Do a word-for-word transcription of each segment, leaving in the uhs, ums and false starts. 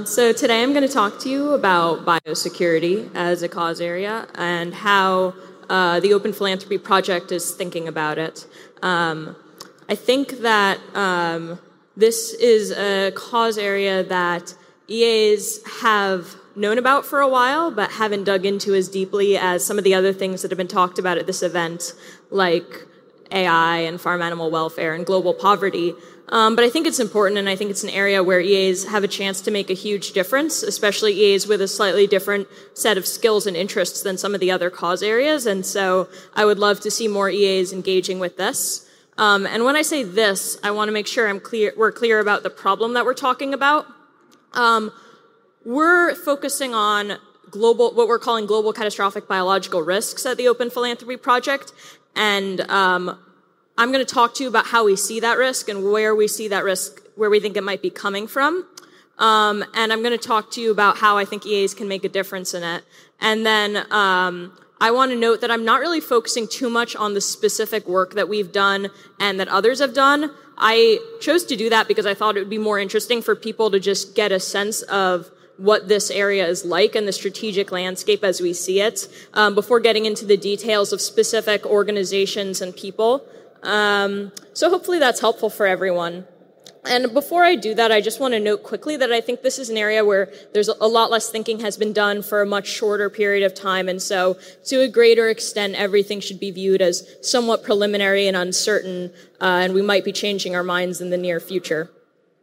So today I'm going to talk to you about biosecurity as a cause area and how uh, the Open Philanthropy Project is thinking about it. Um, I think that um, this is a cause area that E As have known about for a while, but haven't dug into as deeply as some of the other things that have been talked about at this event, like A I and farm animal welfare and global poverty. Um, but I think it's important, and I think it's an area where E As have a chance to make a huge difference, especially E As with a slightly different set of skills and interests than some of the other cause areas. And so I would love to see more E As engaging with this. Um, and when I say this, I want to make sure I'm clear, we're clear about the problem that we're talking about. Um, we're focusing on global, what we're calling global catastrophic biological risks at the Open Philanthropy Project. And um, I'm going to talk to you about how we see that risk and where we see that risk, where we think it might be coming from. Um, and I'm going to talk to you about how I think E As can make a difference in it. And then um, I want to note that I'm not really focusing too much on the specific work that we've done and that others have done. I chose to do that because I thought it would be more interesting for people to just get a sense of what this area is like and the strategic landscape as we see it, um, before getting into the details of specific organizations and people. Um, so hopefully that's helpful for everyone. And before I do that, I just want to note quickly that I think this is an area where there's a lot less thinking has been done for a much shorter period of time. And so to a greater extent, everything should be viewed as somewhat preliminary and uncertain, uh, and we might be changing our minds in the near future.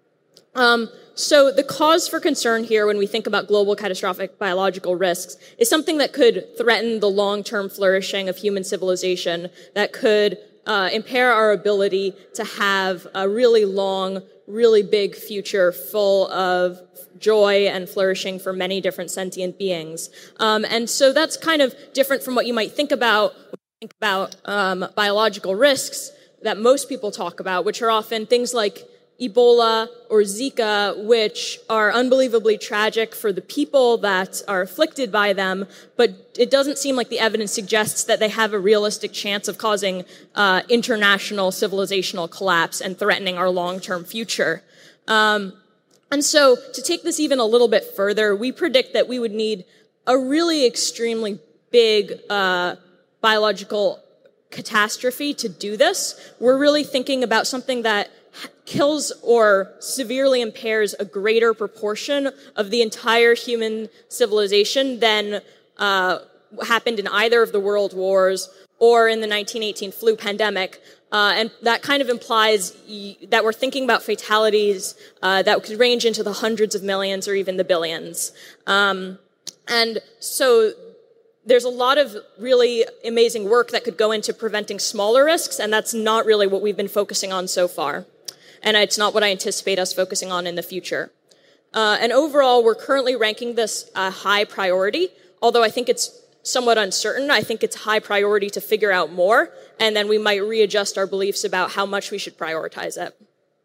Um, so the cause for concern here when we think about global catastrophic biological risks is something that could threaten the long-term flourishing of human civilization, that could uh, impair our ability to have a really long, really big future full of joy and flourishing for many different sentient beings. Um, and so that's kind of different from what you might think about when you think about um, biological risks that most people talk about, which are often things like Ebola or Zika, which are unbelievably tragic for the people that are afflicted by them, but it doesn't seem like the evidence suggests that they have a realistic chance of causing uh, international civilizational collapse and threatening our long-term future. Um, and so to take this even a little bit further, we predict that we would need a really extremely big uh, biological catastrophe to do this. We're really thinking about something that kills or severely impairs a greater proportion of the entire human civilization than uh, happened in either of the world wars or in the nineteen eighteen flu pandemic. Uh, and that kind of implies y- that we're thinking about fatalities uh, that could range into the hundreds of millions or even the billions. Um, and so there's a lot of really amazing work that could go into preventing smaller risks, and that's not really what we've been focusing on so far. And it's not what I anticipate us focusing on in the future. Uh, and overall, we're currently ranking this a high priority, although I think it's somewhat uncertain. I think it's high priority to figure out more, and then we might readjust our beliefs about how much we should prioritize it.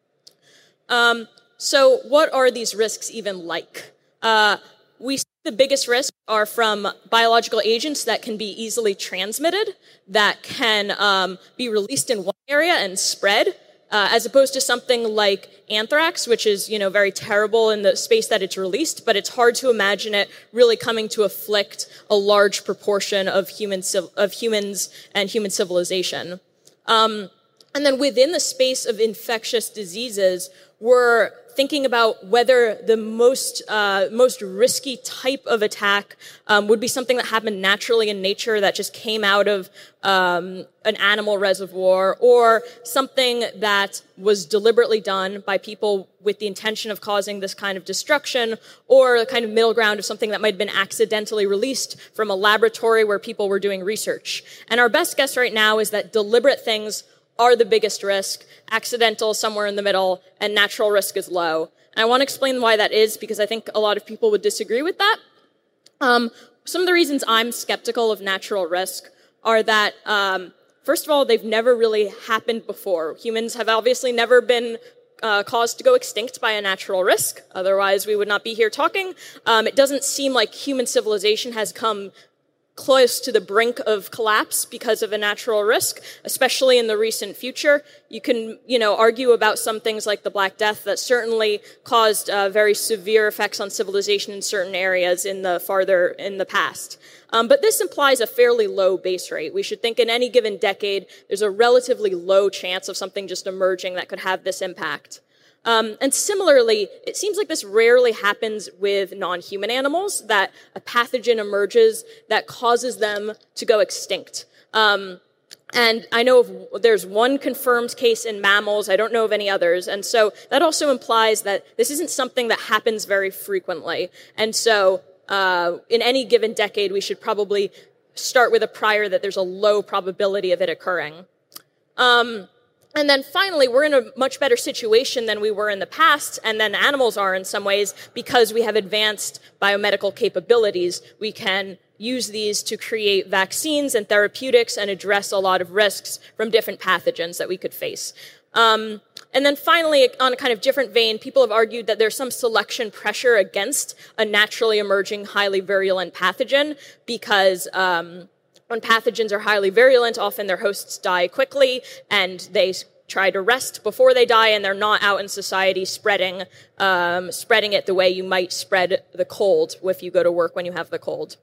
Um, so what are these risks even like? Uh, we see the biggest risks are from biological agents that can be easily transmitted, that can um, be released in one area and spread, Uh, as opposed to something like anthrax, which is, you know, very terrible in the space that it's released, but it's hard to imagine it really coming to afflict a large proportion of human of humans and human civilization. Um, and then within the space of infectious diseases, we're thinking about whether the most uh, most risky type of attack um, would be something that happened naturally in nature that just came out of um, an animal reservoir, or something that was deliberately done by people with the intention of causing this kind of destruction, or a kind of middle ground of something that might have been accidentally released from a laboratory where people were doing research. And our best guess right now is that deliberate things are the biggest risk, accidental somewhere in the middle, and natural risk is low. And I want to explain why that is, because I think a lot of people would disagree with that. Um, some of the reasons I'm skeptical of natural risk are that, um, first of all, they've never really happened before. Humans have obviously never been uh, caused to go extinct by a natural risk. Otherwise, we would not be here talking. Um, it doesn't seem like human civilization has come close to the brink of collapse because of a natural risk, especially in the recent future. You can, you know, argue about some things like the Black Death that certainly caused uh, very severe effects on civilization in certain areas in the farther in the past. Um, but this implies a fairly low base rate. We should think in any given decade, there's a relatively low chance of something just emerging that could have this impact. Um, and similarly, it seems like this rarely happens with non-human animals, that a pathogen emerges that causes them to go extinct. Um, and I know of, there's one confirmed case in mammals. I don't know of any others. And so that also implies that this isn't something that happens very frequently. And so uh, in any given decade, we should probably start with a prior that there's a low probability of it occurring. Um, And then finally, we're in a much better situation than we were in the past, and than animals are in some ways, because we have advanced biomedical capabilities. We can use these to create vaccines and therapeutics and address a lot of risks from different pathogens that we could face. Um, and then finally, on a kind of different vein, people have argued that there's some selection pressure against a naturally emerging, highly virulent pathogen because um, when pathogens are highly virulent, often their hosts die quickly, and they try to rest before they die, and they're not out in society spreading um, spreading it the way you might spread the cold if you go to work when you have the cold.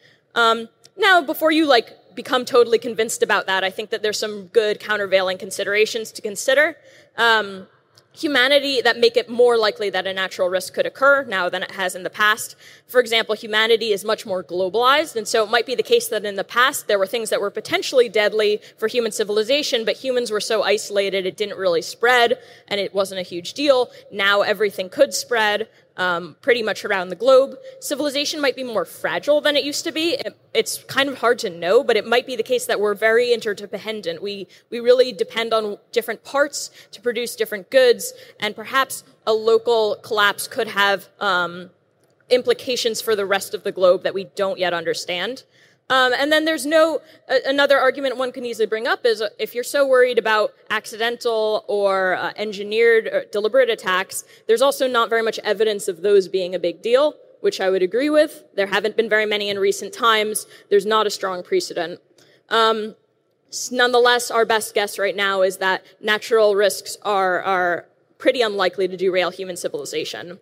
Um, now, before you like become totally convinced about that, I think that there's some good countervailing considerations to consider. Um, Humanity that make it more likely that a natural risk could occur now than it has in the past. For example, humanity is much more globalized, and so it might be the case that in the past there were things that were potentially deadly for human civilization, but humans were so isolated it didn't really spread, and it wasn't a huge deal. Now everything could spread um, pretty much around the globe. Civilization might be more fragile than it used to be. It, it's kind of hard to know, but it might be the case that we're very interdependent. We we really depend on different parts to produce different goods, and perhaps a local collapse could have um, implications for the rest of the globe that we don't yet understand. Um, and then there's no, uh, another argument one can easily bring up is uh, if you're so worried about accidental or uh, engineered or deliberate attacks, there's also not very much evidence of those being a big deal, which I would agree with. There haven't been very many in recent times. There's not a strong precedent. Um, nonetheless, our best guess right now is that natural risks are, are pretty unlikely to derail human civilization.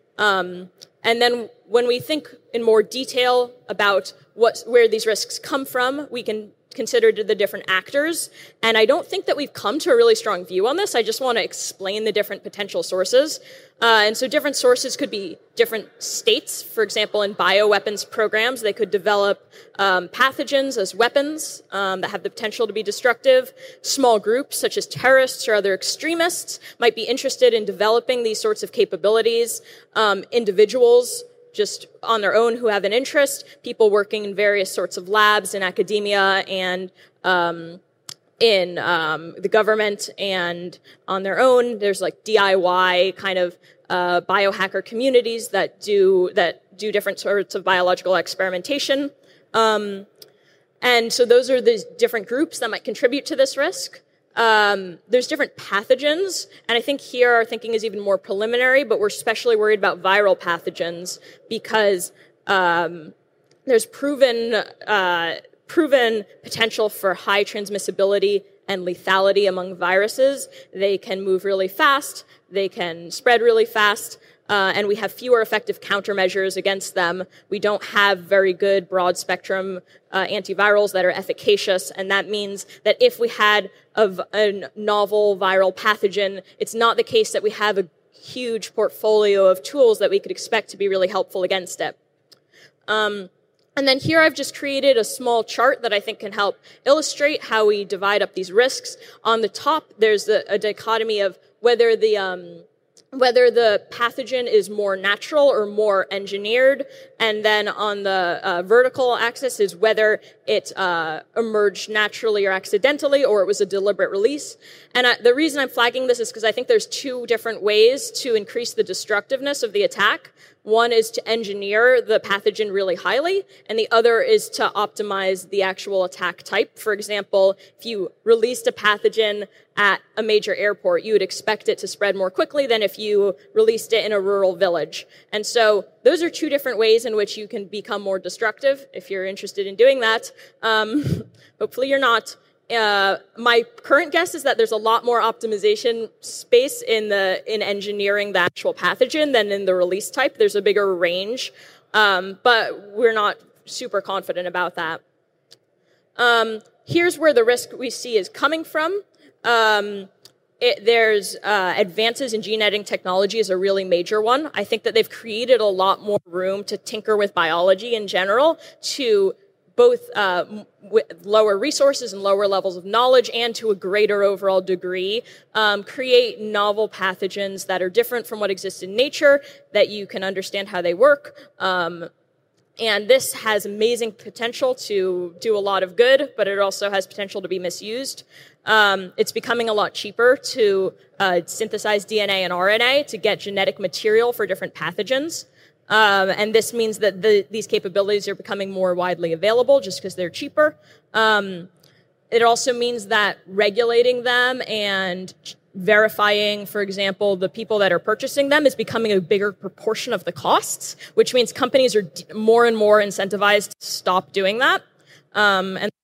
Um, and then when we think in more detail about what, where these risks come from, we can consider the different actors. And I don't think that we've come to a really strong view on this. I just want to explain the different potential sources. Uh, and so different sources could be different states. For example, in bioweapons programs, they could develop um, pathogens as weapons um, that have the potential to be destructive. Small groups, such as terrorists or other extremists, might be interested in developing these sorts of capabilities. Um, individuals, just on their own who have an interest, people working in various sorts of labs in academia and um, in um, the government and on their own. There's like D I Y kind of uh, biohacker communities that do that do different sorts of biological experimentation. Um, and so those are the different groups that might contribute to this risk. Um, there's different pathogens, and I think here our thinking is even more preliminary, but we're especially worried about viral pathogens because um, there's proven uh, proven potential for high transmissibility and lethality among viruses. They can move really fast, they can spread really fast, uh, and we have fewer effective countermeasures against them. We don't have very good broad-spectrum uh, antivirals that are efficacious, and that means that if we had a, a novel viral pathogen, it's not the case that we have a huge portfolio of tools that we could expect to be really helpful against it. Um, and then here I've just created a small chart that I think can help illustrate how we divide up these risks. On the top, there's the, a dichotomy of whether the um, whether the pathogen is more natural or more engineered, and then on the uh, vertical axis is whether it uh, emerged naturally or accidentally, or it was a deliberate release. And I, the reason I'm flagging this is because I think there's two different ways to increase the destructiveness of the attack. One is to engineer the pathogen really highly, and the other is to optimize the actual attack type. For example, if you released a pathogen at a major airport, you would expect it to spread more quickly than if you released it in a rural village. And so those are two different ways in which you can become more destructive if you're interested in doing that. Um, hopefully you're not. Uh, my current guess is that there's a lot more optimization space in the in engineering the actual pathogen than in the release type. There's a bigger range, um, but we're not super confident about that. Um, here's where the risk we see is coming from. Um, it, there's uh, advances in gene editing technology is a really major one. I think that they've created a lot more room to tinker with biology in general, to both uh, with lower resources and lower levels of knowledge, and to a greater overall degree, um, create novel pathogens that are different from what exists in nature, that you can understand how they work. Um, and this has amazing potential to do a lot of good, but it also has potential to be misused. Um, it's becoming a lot cheaper to uh, synthesize D N A and R N A to get genetic material for different pathogens. Um, and this means that the, these capabilities are becoming more widely available just because they're cheaper. Um, it also means that regulating them and verifying, for example, the people that are purchasing them is becoming a bigger proportion of the costs, which means companies are d- more and more incentivized to stop doing that. Um, and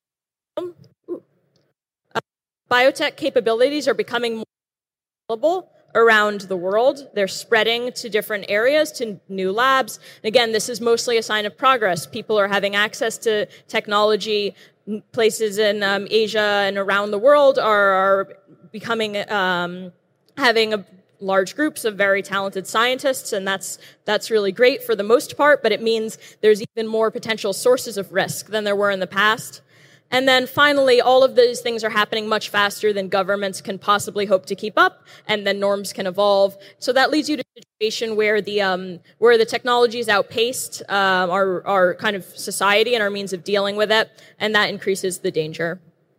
uh, biotech capabilities are becoming more available around the world. They're spreading to different areas, to new labs. And again, this is mostly a sign of progress. People are having access to technology. Places in um, Asia and around the world are, are becoming, um, having a large groups of very talented scientists, and that's that's really great for the most part, but it means there's even more potential sources of risk than there were in the past. And then finally, all of these things are happening much faster than governments can possibly hope to keep up, and then norms can evolve. So that leads you to a situation where the um, where the technologies outpaced uh, our our kind of society and our means of dealing with it, and that increases the danger.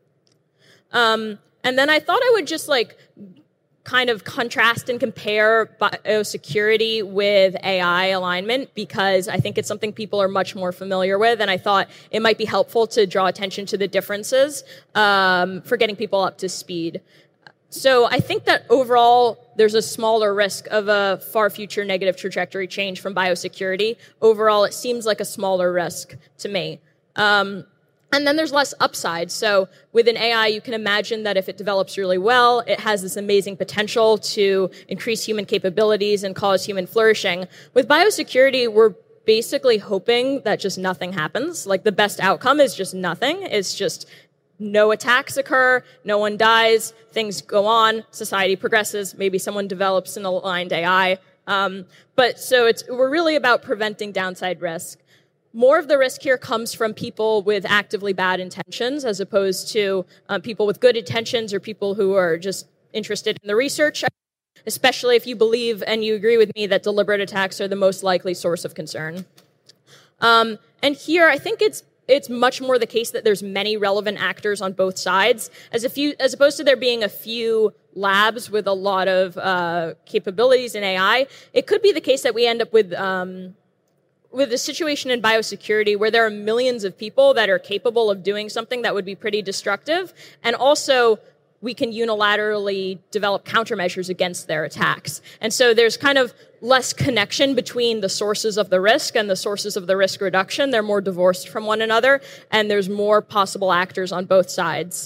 Um, and then I thought I would just like kind of contrast and compare biosecurity with A I alignment, because I think it's something people are much more familiar with, and I thought it might be helpful to draw attention to the differences um, for getting people up to speed. So I think that overall, there's a smaller risk of a far future negative trajectory change from biosecurity. Overall, it seems like a smaller risk to me. Um, And then there's less upside. So with an A I, you can imagine that if it develops really well, it has this amazing potential to increase human capabilities and cause human flourishing. With biosecurity, we're basically hoping that just nothing happens. Like the best outcome is just nothing. It's just no attacks occur, no one dies, things go on, society progresses, maybe someone develops an aligned A I. Um, but so it's we're really about preventing downside risk. More of the risk here comes from people with actively bad intentions, as opposed to um, people with good intentions or people who are just interested in the research, especially if you believe and you agree with me that deliberate attacks are the most likely source of concern. Um, and here, I think it's it's much more the case that there's many relevant actors on both sides, as, a few, as opposed to there being a few labs with a lot of uh, capabilities in A I. It could be the case that we end up with... Um, with a situation in biosecurity where there are millions of people that are capable of doing something that would be pretty destructive, and also we can unilaterally develop countermeasures against their attacks. And so there's kind of less connection between the sources of the risk and the sources of the risk reduction. They're more divorced from one another, and there's more possible actors on both sides.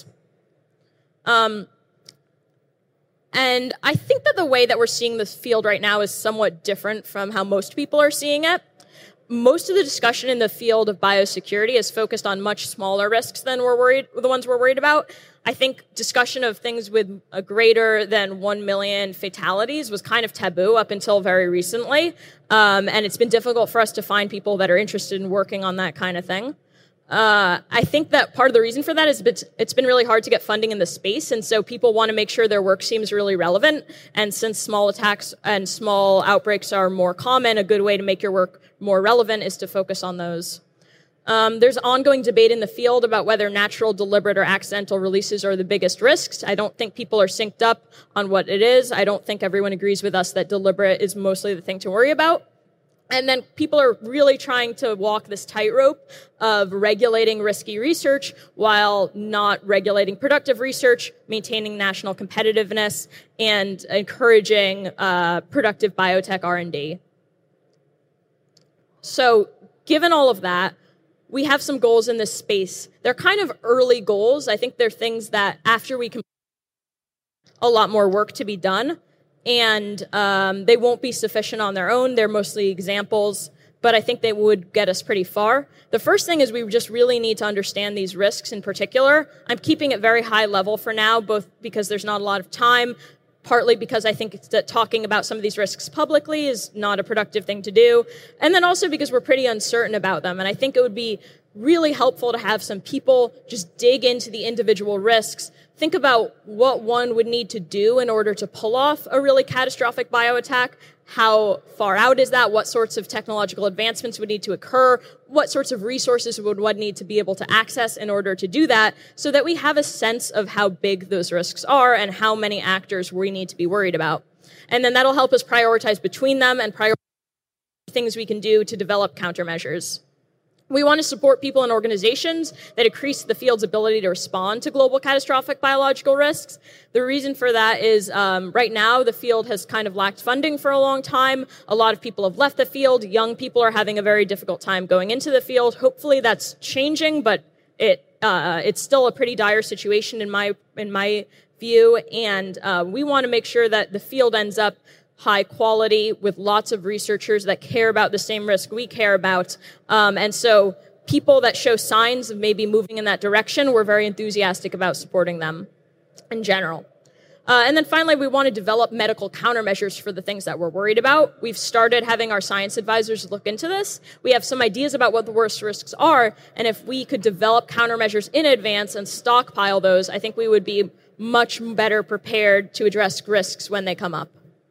Um, and I think that the way that we're seeing this field right now is somewhat different from how most people are seeing it. Most of the discussion in the field of biosecurity is focused on much smaller risks than we're worried, the ones we're worried about. I think discussion of things with a greater than one million fatalities was kind of taboo up until very recently. Um, and it's been difficult for us to find people that are interested in working on that kind of thing. Uh, I think that part of the reason for that is it's, it's been really hard to get funding in the space, and so people want to make sure their work seems really relevant. And since small attacks and small outbreaks are more common, a good way to make your work more relevant is to focus on those. Um, there's ongoing debate in the field about whether natural, deliberate, or accidental releases are the biggest risks. I don't think people are synced up on what it is. I don't think everyone agrees with us that deliberate is mostly the thing to worry about. And then people are really trying to walk this tightrope of regulating risky research while not regulating productive research, maintaining national competitiveness, and encouraging uh, productive biotech R and D. So given all of that, we have some goals in this space. They're kind of early goals. I think they're things that after we complete a lot more work to be done, and um, they won't be sufficient on their own. They're mostly examples, but I think they would get us pretty far. The first thing is we just really need to understand these risks in particular. I'm keeping it very high level for now, both because there's not a lot of time, partly because I think that talking about some of these risks publicly is not a productive thing to do, and then also because we're pretty uncertain about them. And I think it would be really helpful to have some people just dig into the individual risks, think about what one would need to do in order to pull off a really catastrophic bioattack. How far out is that? What sorts of technological advancements would need to occur? What sorts of resources would one need to be able to access in order to do that, so that we have a sense of how big those risks are and how many actors we need to be worried about. And then that'll help us prioritize between them and prioritize things we can do to develop countermeasures. We want to support people and organizations that increase the field's ability to respond to global catastrophic biological risks. The reason for that is um, right now the field has kind of lacked funding for a long time. A lot of people have left the field. Young people are having a very difficult time going into the field. Hopefully that's changing, but it uh, it's still a pretty dire situation in my in my view. And uh, we want to make sure that the field ends up high quality with lots of researchers that care about the same risk we care about. Um, and so people that show signs of maybe moving in that direction, we're very enthusiastic about supporting them in general. Uh, and then finally, we want to develop medical countermeasures for the things that we're worried about. We've started having our science advisors look into this. We have some ideas about what the worst risks are, and if we could develop countermeasures in advance and stockpile those, I think we would be much better prepared to address risks when they come up.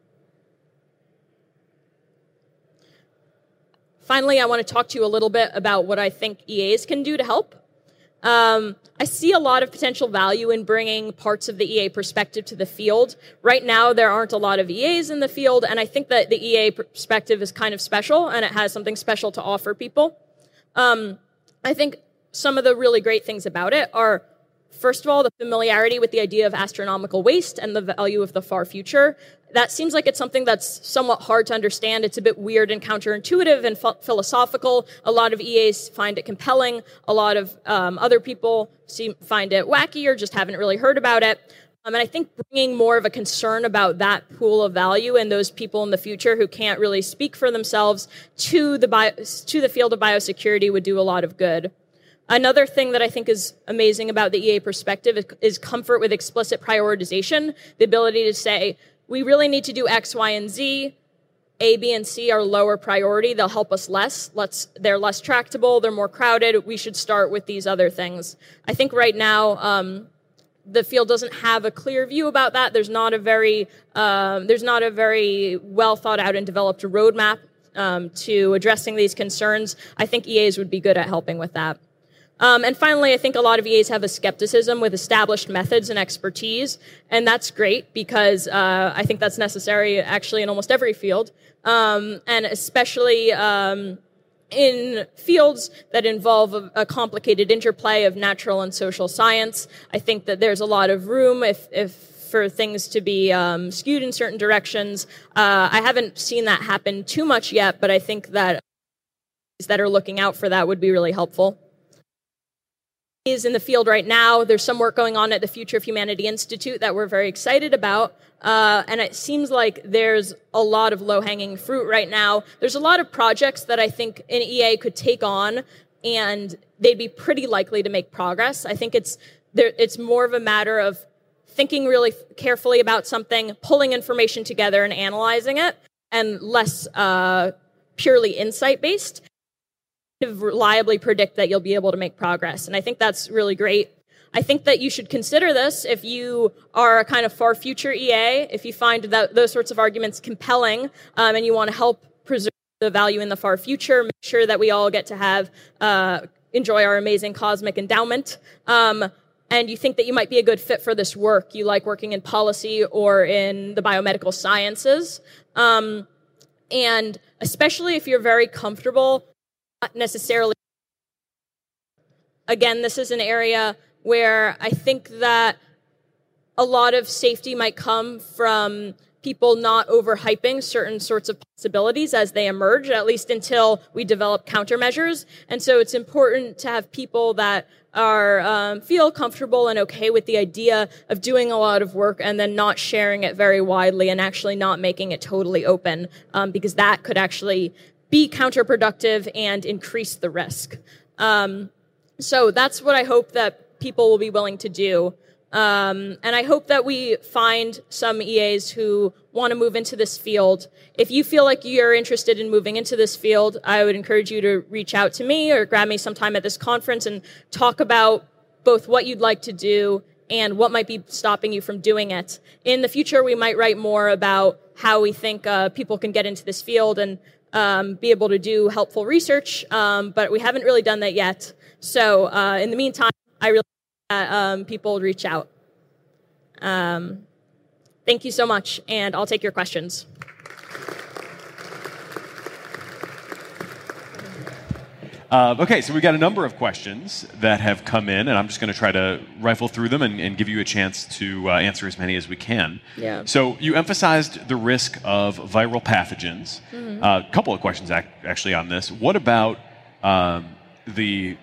Finally, I want to talk to you a little bit about what I think E As can do to help. Um, I see a lot of potential value in bringing parts of the E A perspective to the field. Right now, there aren't a lot of E As in the field, and I think that the E A perspective is kind of special, and it has something special to offer people. Um, I think some of the really great things about it are, first of all, the familiarity with the idea of astronomical waste and the value of the far future. That seems like it's something that's somewhat hard to understand. It's a bit weird and counterintuitive and ph- philosophical. A lot of E As find it compelling. A lot of um, other people seem, find it wacky or just haven't really heard about it. Um, and I think bringing more of a concern about that pool of value and those people in the future who can't really speak for themselves to the bio, to the field of biosecurity would do a lot of good. Another thing that I think is amazing about the E A perspective is, is comfort with explicit prioritization, the ability to say, we really need to do X, Y, and Z. A, B, and C are lower priority. They'll help us less. Let's, they're less tractable. They're more crowded. We should start with these other things. I think right now, um, the field doesn't have a clear view about that. There's not a very, um, there's not a very well thought out and developed roadmap um, to addressing these concerns. I think E As would be good at helping with that. Um, and finally, I think a lot of E As have a skepticism with established methods and expertise, and that's great because uh, I think that's necessary actually in almost every field, um, and especially um, in fields that involve a, a complicated interplay of natural and social science. I think that there's a lot of room if, if for things to be um, skewed in certain directions. Uh, I haven't seen that happen too much yet, but I think that that are looking out for that would be really helpful. Is in the field right now. There's some work going on at the Future of Humanity Institute that we're very excited about. Uh, and it seems like there's a lot of low-hanging fruit right now. There's a lot of projects that I think an E A could take on, and they'd be pretty likely to make progress. I think it's there, it's more of a matter of thinking really carefully about something, pulling information together and analyzing it, and less uh, purely insight-based. Reliably predict that you'll be able to make progress. And I think that's really great. I think that you should consider this if you are a kind of far future E A, if you find that those sorts of arguments compelling, um, and you want to help preserve the value in the far future, make sure that we all get to have, uh, enjoy our amazing cosmic endowment. Um, and you think that you might be a good fit for this work. You like working in policy or in the biomedical sciences. Um, and especially if you're very comfortable, not necessarily. Again, this is an area where I think that a lot of safety might come from people not overhyping certain sorts of possibilities as they emerge, at least until we develop countermeasures. And so it's important to have people that are um, feel comfortable and okay with the idea of doing a lot of work and then not sharing it very widely and actually not making it totally open, um, because that could actually be counterproductive and increase the risk. Um, so that's what I hope that people will be willing to do. Um, and I hope that we find some E As who want to move into this field. If you feel like you're interested in moving into this field, I would encourage you to reach out to me or grab me sometime at this conference and talk about both what you'd like to do and what might be stopping you from doing it. In the future, we might write more about how we think uh, people can get into this field and um, be able to do helpful research, um, but we haven't really done that yet. So uh, in the meantime, I really that um, people reach out. Um, thank you so much, and I'll take your questions. Uh, okay, so we got a number of questions that have come in, and I'm just going to try to rifle through them and, and give you a chance to uh, answer as many as we can. Yeah. So you emphasized the risk of viral pathogens. Mm-hmm. Uh, a couple of questions ac- actually on this. What about um, the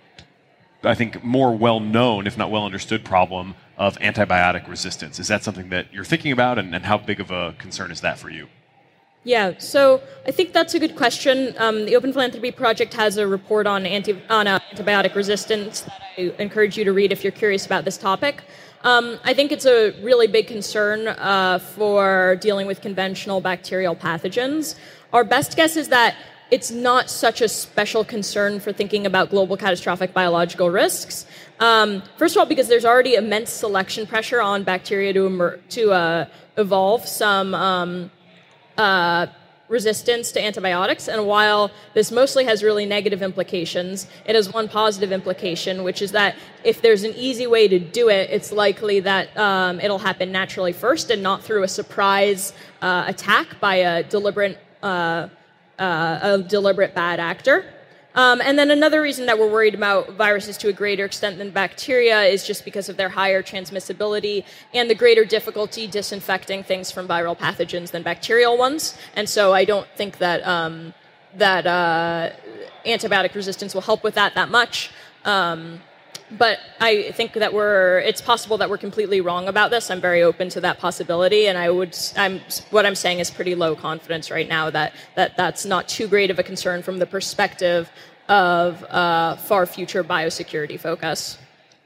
I think, more well-known, if not well-understood problem of antibiotic resistance? Is that something that you're thinking about, and, and how big of a concern is that for you? Yeah, so I think that's a good question. Um, the Open Philanthropy Project has a report on, anti- on uh, antibiotic resistance that I encourage you to read if you're curious about this topic. Um, I think it's a really big concern uh, for dealing with conventional bacterial pathogens. Our best guess is that it's not such a special concern for thinking about global catastrophic biological risks. Um, first of all, because there's already immense selection pressure on bacteria to, emer- to uh, evolve some um, uh, resistance to antibiotics. And while this mostly has really negative implications, it has one positive implication, which is that if there's an easy way to do it, it's likely that um, it'll happen naturally first and not through a surprise uh, attack by a deliberate uh, Uh, a deliberate bad actor. Um, and then another reason that we're worried about viruses to a greater extent than bacteria is just because of their higher transmissibility and the greater difficulty disinfecting things from viral pathogens than bacterial ones. And so I don't think that um, that uh, antibiotic resistance will help with that that much. Um, But I think that we're, it's possible that we're completely wrong about this. I'm very open to that possibility, and I would, I'm, what I'm saying is pretty low confidence right now that, that that's not too great of a concern from the perspective of uh, far future biosecurity focus.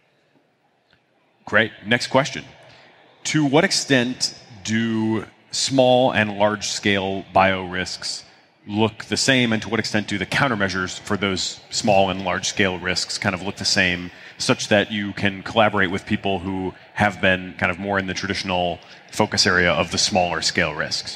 Great. Next question. To what extent do small and large-scale bio-risks look the same, and to what extent do the countermeasures for those small and large-scale risks kind of look the same, such that you can collaborate with people who have been kind of more in the traditional focus area of the smaller scale risks?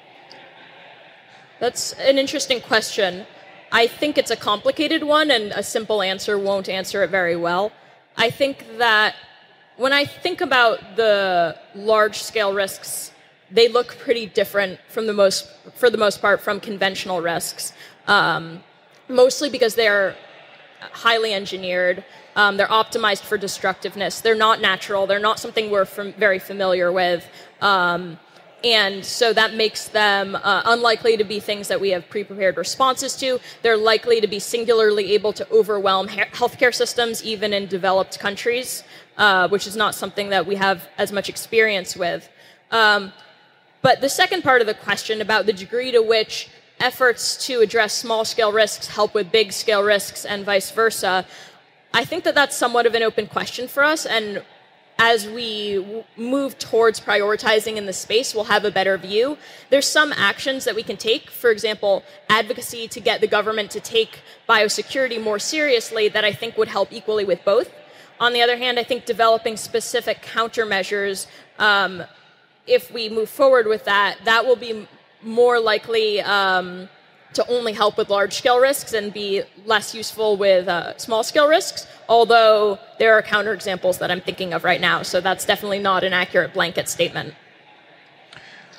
That's an interesting question. I think it's a complicated one, and a simple answer won't answer it very well. I think that when I think about the large-scale risks, they look pretty different from the most, for the most part, from conventional risks, um, mostly because they're highly engineered. Um, they're optimized for destructiveness. They're not natural. They're not something we're fam- very familiar with. Um, and so that makes them uh, unlikely to be things that we have pre-prepared responses to. They're likely to be singularly able to overwhelm ha- healthcare systems, even in developed countries, uh, which is not something that we have as much experience with. Um, But the second part of the question about the degree to which efforts to address small-scale risks help with big-scale risks and vice versa, I think that that's somewhat of an open question for us, and as we w- move towards prioritizing in the space, we'll have a better view. There's some actions that we can take, for example, advocacy to get the government to take biosecurity more seriously that I think would help equally with both. On the other hand, I think developing specific countermeasures um, if we move forward with that, that will be more likely um, to only help with large-scale risks and be less useful with uh, small-scale risks, although there are counterexamples that I'm thinking of right now, so that's definitely not an accurate blanket statement.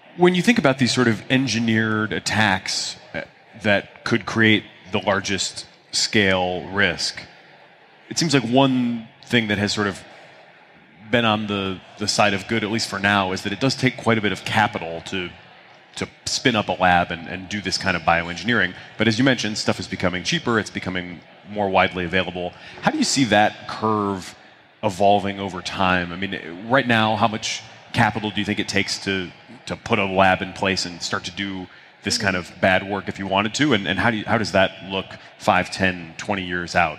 When you think about these sort of engineered attacks that could create the largest scale risk, it seems like one thing that has sort of been on the, the side of good, at least for now, is that it does take quite a bit of capital to to spin up a lab and, and do this kind of bioengineering. But as you mentioned, stuff is becoming cheaper, it's becoming more widely available. How do you see that curve evolving over time? I mean, right now, how much capital do you think it takes to to put a lab in place and start to do this kind of bad work if you wanted to? And, and how do you, how does that look five, ten, twenty years out?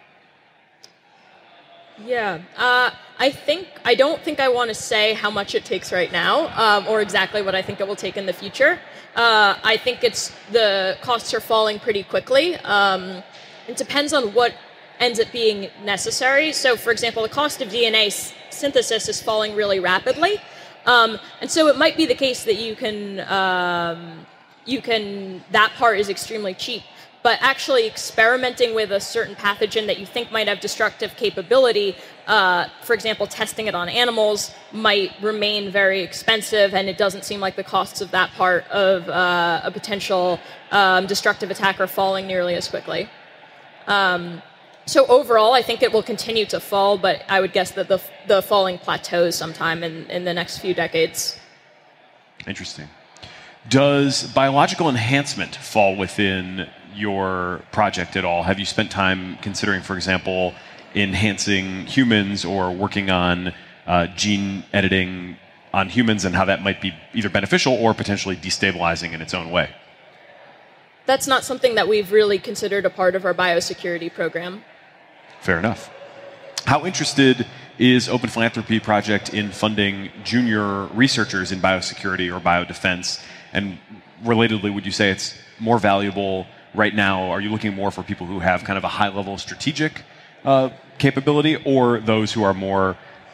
Yeah, uh, I think I don't think I want to say how much it takes right now, um, or exactly what I think it will take in the future. Uh, I think it's the costs are falling pretty quickly. Um, it depends on what ends up being necessary. So, for example, the cost of D N A s- synthesis is falling really rapidly, um, and so it might be the case that you can um, you can that part is extremely cheap. But actually experimenting with a certain pathogen that you think might have destructive capability, uh, for example, testing it on animals, might remain very expensive, and it doesn't seem like the costs of that part of uh, a potential um, destructive attack are falling nearly as quickly. Um, so overall, I think it will continue to fall, but I would guess that the, the falling plateaus sometime in, in the next few decades. Interesting. Does biological enhancement fall within your project at all? Have you spent time considering, for example, enhancing humans or working on uh, gene editing on humans and how that might be either beneficial or potentially destabilizing in its own way? That's not something that we've really considered a part of our biosecurity program. Fair enough. How interested is Open Philanthropy Project in funding junior researchers in biosecurity or biodefense? And relatedly, would you say it's more valuable right now? Are you looking more for people who have kind of a high-level strategic uh, capability, or those who are more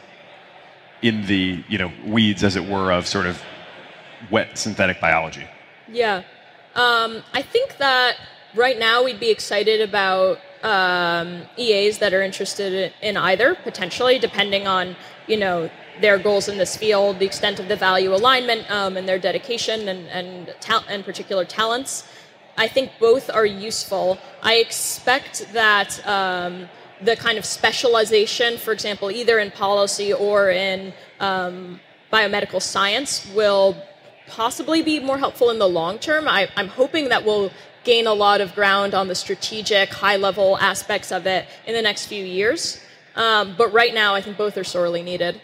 in the you know weeds, as it were, of sort of wet synthetic biology? Yeah. Um, I think that right now we'd be excited about um, E As that are interested in either, potentially, depending on, you know, their goals in this field, the extent of the value alignment, um, and their dedication and and, ta- and particular talents. I think both are useful. I expect that um, the kind of specialization, for example, either in policy or in um, biomedical science, will possibly be more helpful in the long term. I, I'm hoping that we'll gain a lot of ground on the strategic, high-level aspects of it in the next few years. Um, but right now, I think both are sorely needed.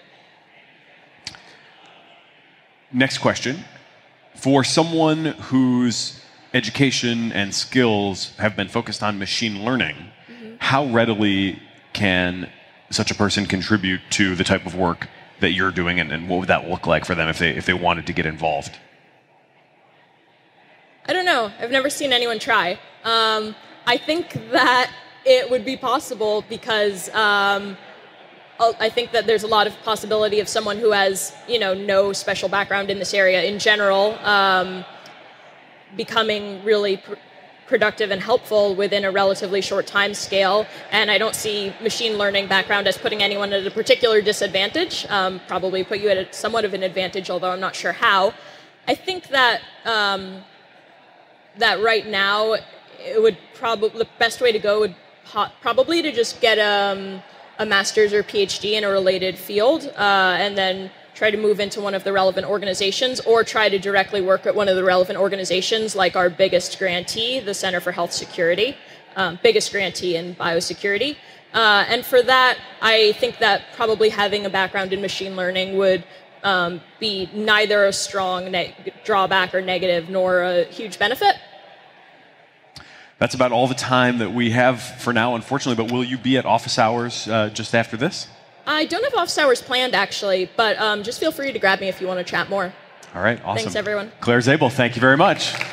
Next question. For someone whose education and skills have been focused on machine learning, mm-hmm. how readily can such a person contribute to the type of work that you're doing, and, and what would that look like for them if they if they wanted to get involved? I don't know. I've never seen anyone try. Um, I think that it would be possible because um, I think that there's a lot of possibility of someone who has, you know, no special background in this area in general, um, becoming really pr- productive and helpful within a relatively short time scale. And I don't see machine learning background as putting anyone at a particular disadvantage. Um, probably put you at a, somewhat of an advantage, although I'm not sure how. I think that um, that right now it would probably the best way to go would po- probably to just get um, a master's or PhD in a related field, uh, and then try to move into one of the relevant organizations, or try to directly work at one of the relevant organizations, like our biggest grantee, the Center for Health Security, um, biggest grantee in biosecurity. Uh, and for that, I think that probably having a background in machine learning would um, be neither a strong ne- drawback or negative, nor a huge benefit. That's about all the time that we have for now, unfortunately, but will you be at office hours uh, just after this? I don't have office hours planned, actually, but um, just feel free to grab me if you want to chat more. All right, awesome. Thanks, everyone. Claire Zabel, thank you very much.